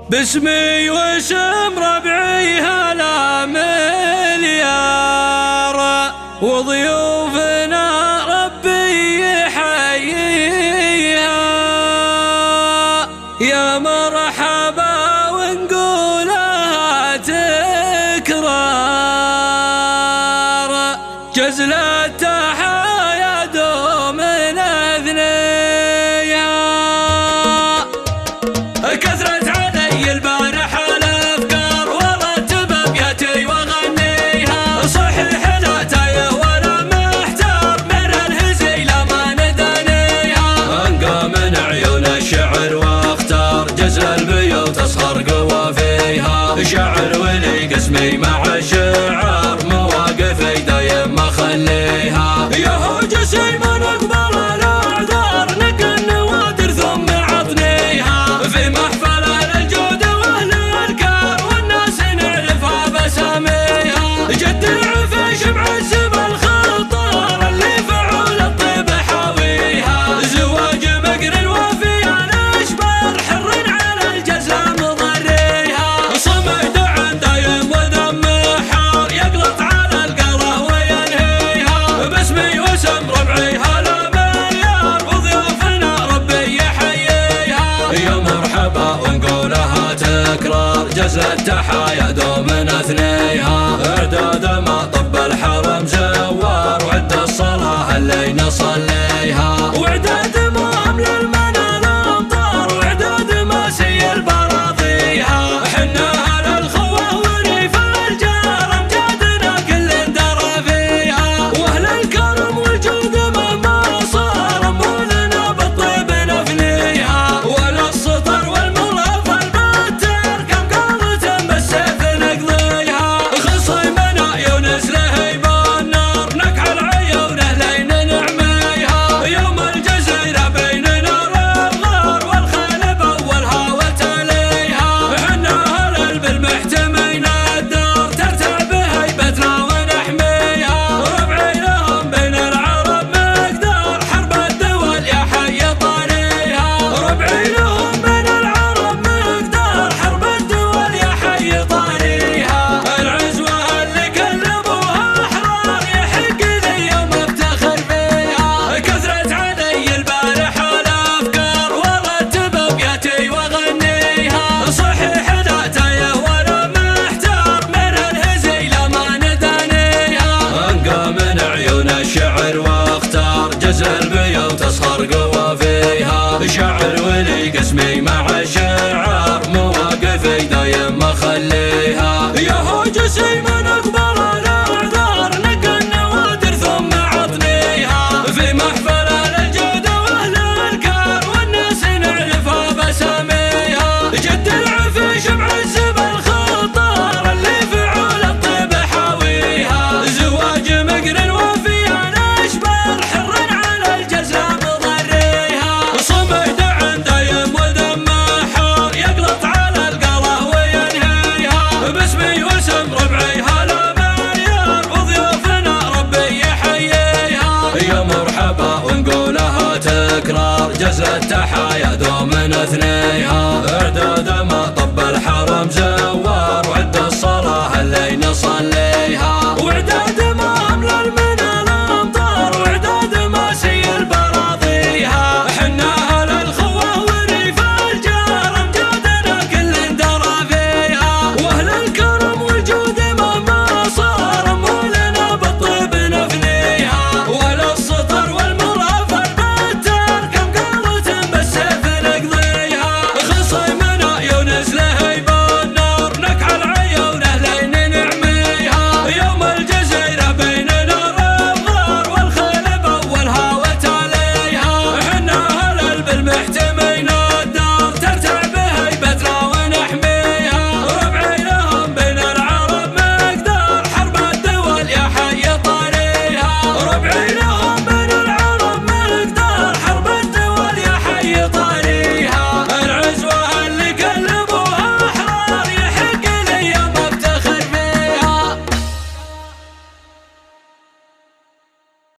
باسمي واسم ربعي هلا مليار، وضيوفنا ربي يحييها. يا مرحبا ونقولها تكرار، جزل التحايا دوم نثنيها. كثرت علي البارح الافكار ورتب ابياتي واغنيها، صحيح لا تايه ولا محتار من الهزيل ما ندنيها. انقى من عيون الشعر واختار جزل البيوت اصغر قوة فيها. شعر ولي قسمي مع الشعر مواقفي دايم ما خليها. يهو جسيم نقبل الاعذار نقى النوادر ثم عطنيها. في محفل الجود واهل الكار والناس نعرفها بساميها. جد العفش بعزم الخطار اللي فعول الطيب حاويها. زواج مقر وفي الاشبار حر على الجزا مضريها. صمد عن دايم ودم حار يقلط على القرى وينهيها. باسمي واسم ربعي هلا مليار، وضيوفنا ربي يحييها. يا مرحبا ونقولها تكرار، جزل التحايا